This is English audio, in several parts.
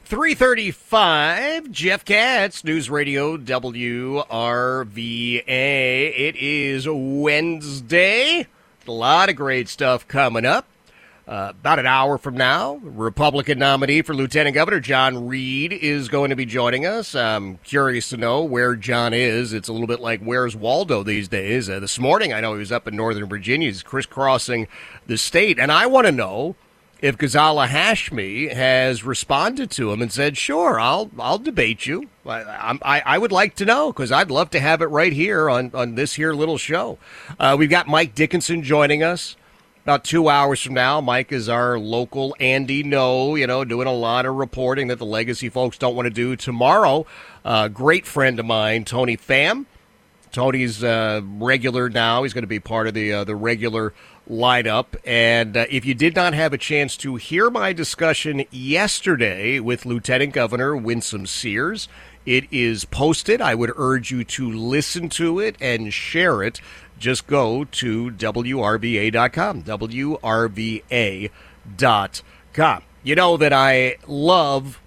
3:35, Jeff Katz, News Radio WRVA. It is Wednesday. A lot of great stuff coming up. About an hour from now, Republican nominee for Lieutenant Governor John Reed is going to be joining us. I'm curious to know where John is. It's a little bit like where's Waldo these days. This morning, I know he was up in Northern Virginia. He's crisscrossing the state. And I want to know if Ghazala Hashmi has responded to him and said, sure, I'll debate you. I would like to know, because I'd love to have it right here on this here little show. We've got Mike Dickinson joining us about 2 hours from now. Mike is our local Andy No, doing a lot of reporting that the Legacy folks don't want to do. Tomorrow, great friend of mine, Tony Pham. Tony's regular now. He's going to be part of the regular lineup. And if you did not have a chance to hear my discussion yesterday with Lieutenant Governor Winsome Sears, it is posted. I would urge you to listen to it and share it. Just go to WRVA.com, WRVA.com. You know that I love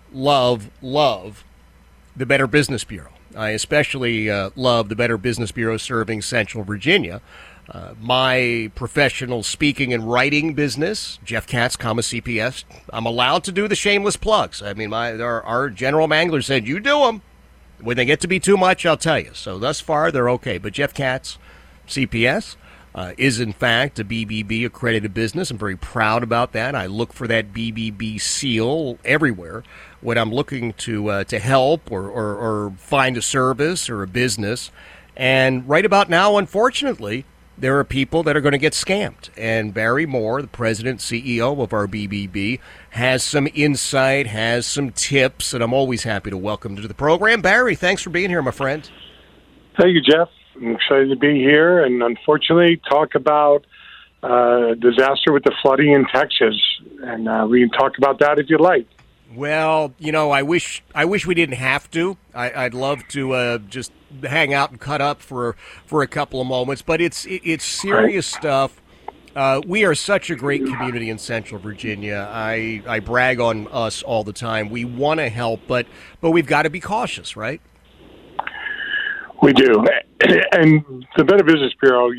the Better Business Bureau. I especially love the Better Business Bureau serving Central Virginia. My professional speaking and writing business, Jeff Katz, CPS, I'm allowed to do the shameless plugs. I mean, our general mangler said, you do them. When they get to be too much, I'll tell you. So thus far, they're okay. But Jeff Katz, CPS, is in fact a BBB accredited business. I'm very proud about that. I look for that BBB seal everywhere when I'm looking to help or find a service or a business. And right about now, unfortunately, there are people that are going to get scammed. And Barry Moore, the president, CEO of our BBB, has some insight, has some tips, and I'm always happy to welcome to the program. Barry, thanks for being here, my friend. Thank you, Jeff. I'm excited to be here and unfortunately talk about disaster with the flooding in Texas. And we can talk about that if you'd like. Well, I wish we didn't have to. I'd love to just hang out and cut up for a couple of moments, but it's serious stuff. We are such a great community in Central Virginia. I brag on us all the time. We want to help, but we've got to be cautious, right? We do. And the Better Business Bureau,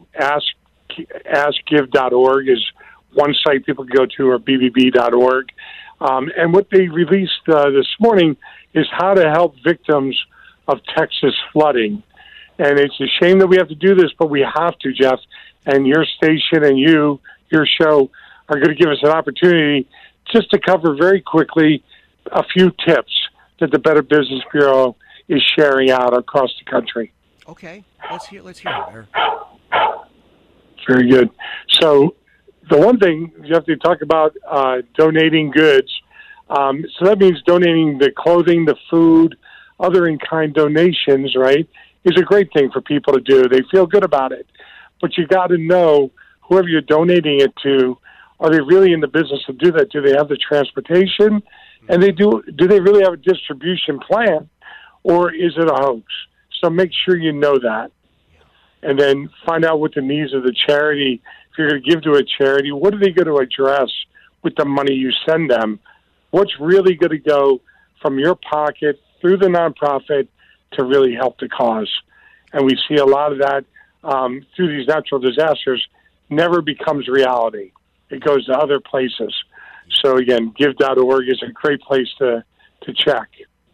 askgive.org is one site people can go to, or bbb.org. And what they released this morning is how to help victims of Texas flooding. And it's a shame that we have to do this, but we have to, Jeff. And your station and your show are going to give us an opportunity just to cover very quickly a few tips that the Better Business Bureau is sharing out across the country. Okay, let's hear it there. Very good. So the one thing you have to talk about donating goods. So that means donating the clothing, the food, other in-kind donations, right, is a great thing for people to do. They feel good about it. But you got to know whoever you're donating it to, are they really in the business to do that? Do they have the transportation? And do they really have a distribution plan? Or is it a hoax? So make sure you know that. And then find out what the needs of the charity. If you're going to give to a charity, what are they going to address with the money you send them? What's really going to go from your pocket through the nonprofit to really help the cause? And we see a lot of that through these natural disasters never becomes reality. It goes to other places. So again, give.org is a great place to check.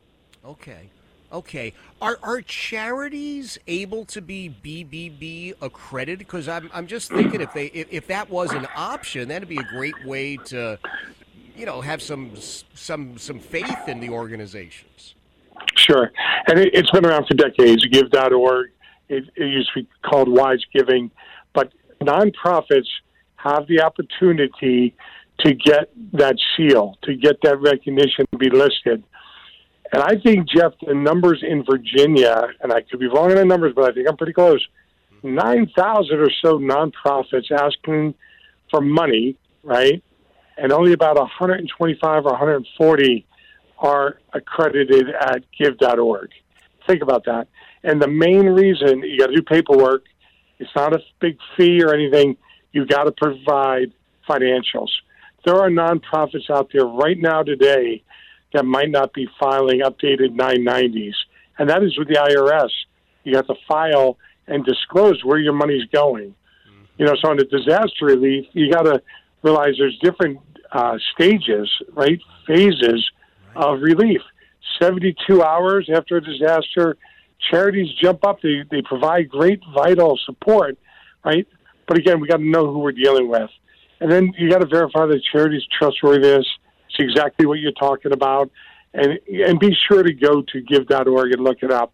Okay. Are charities able to be BBB accredited? Because I'm just thinking if that was an option, that'd be a great way to, have some faith in the organizations. Sure, and it's been around for decades. Give.org. It used to be called Wise Giving, but nonprofits have the opportunity to get that seal, to get that recognition, to be listed. And I think, Jeff, the numbers in Virginia, and I could be wrong on the numbers, but I think I'm pretty close, 9,000 or so nonprofits asking for money, right? And only about 125 or 140 are accredited at give.org. Think about that. And the main reason, you got to do paperwork. It's not a big fee or anything. You got to provide financials. There are nonprofits out there right now today that might not be filing updated 990s. And that is with the IRS. You have to file and disclose where your money's going. So on the disaster relief, you got to realize there's different stages, right? Phases of relief. 72 hours after a disaster, charities jump up. They provide great vital support, right? But again, we got to know who we're dealing with. And then you got to verify the charity's trustworthiness. It's exactly what you're talking about. And be sure to go to give.org and look it up.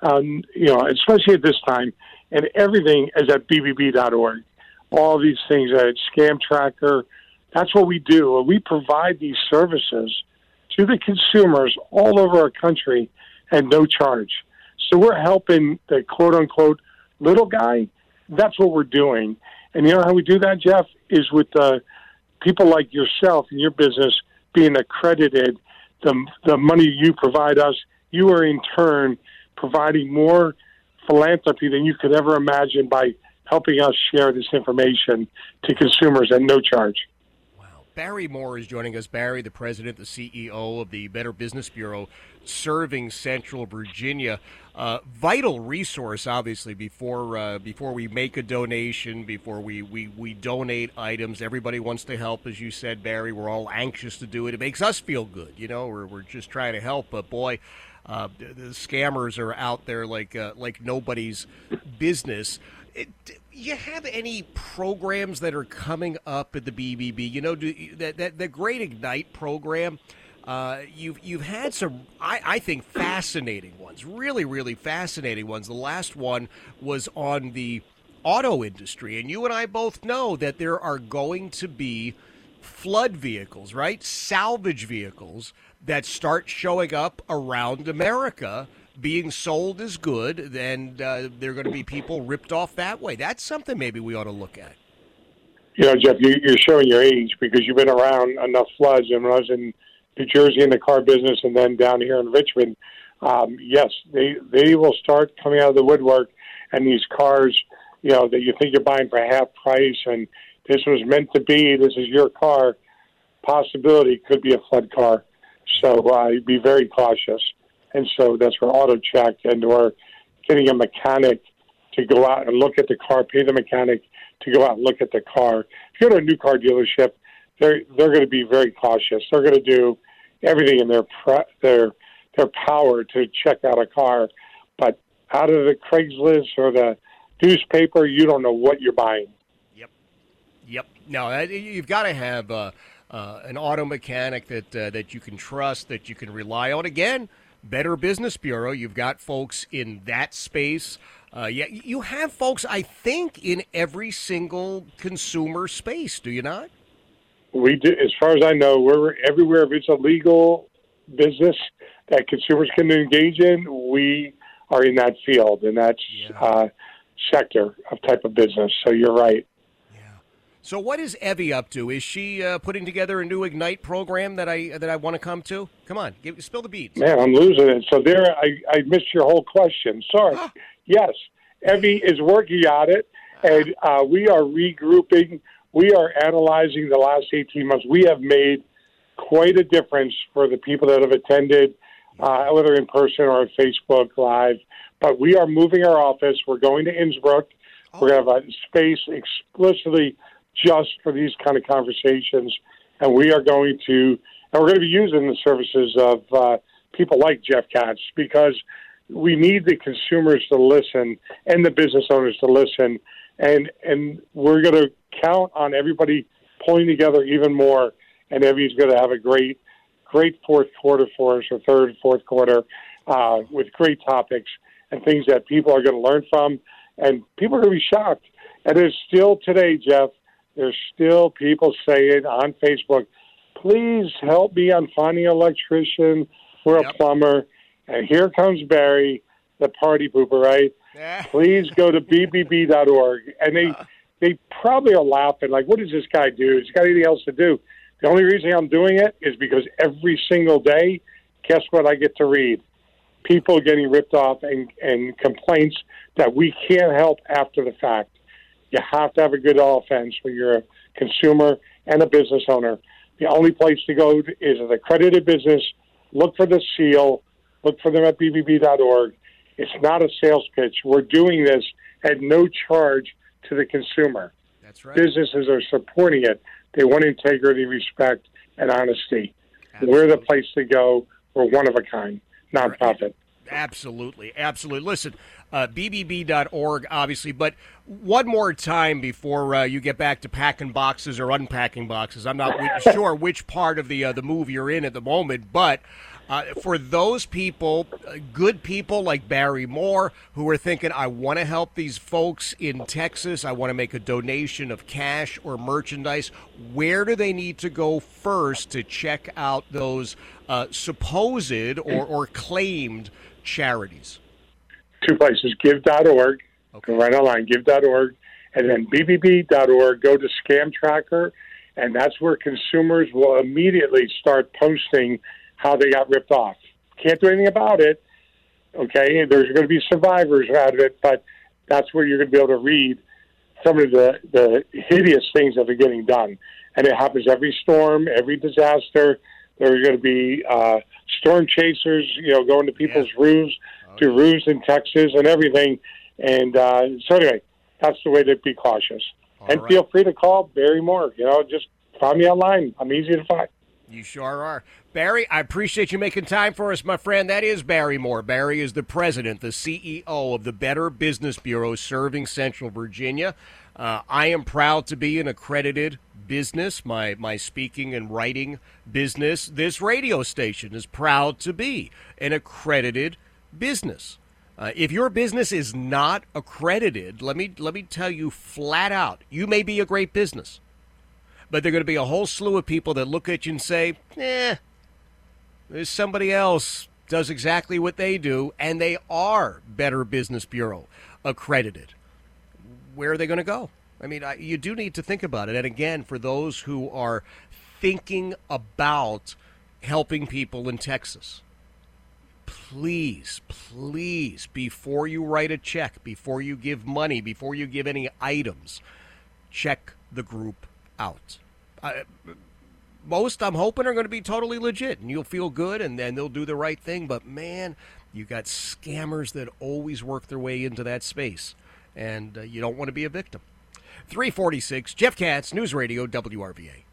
Especially at this time. And everything is at bbb.org. All these things at Scam Tracker. That's what we do. We provide these services to the consumers all over our country at no charge. So we're helping the quote-unquote little guy. That's what we're doing. And you know how we do that, Jeff, is with people like yourself and your business being accredited. The money you provide us, you are in turn providing more philanthropy than you could ever imagine by helping us share this information to consumers at no charge. Barry Moore is joining us. Barry, the president, the CEO of the Better Business Bureau, serving Central Virginia. Vital resource, obviously, before we make a donation, before we donate items. Everybody wants to help, as you said, Barry. We're all anxious to do it. It makes us feel good. We're just trying to help. But boy, the scammers are out there like nobody's business. You have any programs that are coming up at the BBB? The Great Ignite program. You've had some, I think, fascinating ones. Really, really fascinating ones. The last one was on the auto industry, and you and I both know that there are going to be flood vehicles, right? Salvage vehicles that start showing up around America, being sold as good, and there are going to be people ripped off that way. That's something maybe we ought to look at. Jeff, you're showing your age because you've been around enough floods. And when I was in New Jersey in the car business and then down here in Richmond, yes, they will start coming out of the woodwork, and these cars, that you think you're buying for half price, and this was meant to be, this is your car, possibility could be a flood car. So be very cautious. And so that's where auto check or getting a mechanic to go out and look at the car, pay the mechanic to go out and look at the car. If you go to a new car dealership, they're going to be very cautious. They're going to do everything in their power to check out a car. But out of the Craigslist or the newspaper, you don't know what you're buying. Yep. No, you've got to have an auto mechanic that you can trust, that you can rely on. Again, Better Business Bureau, you've got folks in that space. You have folks, I think, in every single consumer space, do you not? We do. As far as I know, we're everywhere. If it's a legal business that consumers can engage in, we are in that field, and that's sector of type of business. So you're right. So what is Evie up to? Is she putting together a new Ignite program that I want to come to? Come on, spill the beans. Man, I'm losing it. So there, I missed your whole question. Sorry. Yes, Evie is working on it, and we are regrouping. We are analyzing the last 18 months. We have made quite a difference for the people that have attended, whether in person or on Facebook Live. But we are moving our office. We're going to Innsbruck. We're going to have a space explicitly just for these kind of conversations, and we're going to be using the services of people like Jeff Katz, because we need the consumers to listen and the business owners to listen, and we're going to count on everybody pulling together even more, and Evie's going to have a great fourth quarter for us, or third and fourth quarter, with great topics and things that people are going to learn from, and people are going to be shocked. And there's still today, Jeff, there's still people saying on Facebook, please help me on finding an electrician or a plumber. And here comes Barry, the party pooper, right? Please go to bbb.org. And they probably are laughing, like, what does this guy do? Has he got anything else to do? The only reason I'm doing it is because every single day, guess what I get to read? People getting ripped off and complaints that we can't help after the fact. You have to have a good offense when you're a consumer and a business owner. The only place to go is an accredited business look for the seal. Look for them at bbb.org. It's not a sales pitch. We're doing this at no charge to the consumer. That's right. Businesses are supporting it. They want integrity, respect, and honesty. Absolutely. We're the place to go. We're one of a kind, nonprofit. Absolutely. Absolutely. Listen, bbb.org, obviously, but one more time before you get back to packing boxes or unpacking boxes. I'm not sure which part of the move you're in at the moment, but for those people, good people like Barry Moore, who are thinking, I want to help these folks in Texas, I want to make a donation of cash or merchandise, where do they need to go first to check out those supposed or claimed charities? Two places, give.org, go right online, give.org, and then bbb.org, go to Scam Tracker, and that's where consumers will immediately start posting how they got ripped off. Can't do anything about it, okay? There's going to be survivors out of it, but that's where you're going to be able to read some of the hideous things that are getting done. And it happens every storm, every disaster. There's going to be storm chasers, going to people's roofs, to roofs in Texas and everything. And so anyway, that's the way to be cautious. Feel free to call Barry Moore. Just find me online. I'm easy to find. You sure are. Barry, I appreciate you making time for us, my friend. That is Barry Moore. Barry is the president, the CEO of the Better Business Bureau serving Central Virginia. I am proud to be an accredited business, my speaking and writing business. This radio station is proud to be an accredited business. If your business is not accredited, let me tell you flat out, you may be a great business, but there are going to be a whole slew of people that look at you and say, there's somebody else does exactly what they do, and they are Better Business Bureau accredited. Where are they going to go? I mean, you do need to think about it. And again, for those who are thinking about helping people in Texas, please, before you write a check, before you give money, before you give any items, check the group out. Most, I'm hoping, are going to be totally legit, and you'll feel good, and then they'll do the right thing. But, man, you got scammers that always work their way into that space, and you don't want to be a victim. 346, Jeff Katz, News Radio, WRVA.